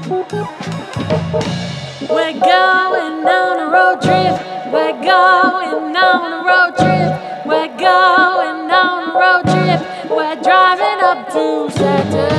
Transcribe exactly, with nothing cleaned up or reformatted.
We're going on a road trip. We're going on a road trip. We're going on a road trip. We're driving up to Saturday.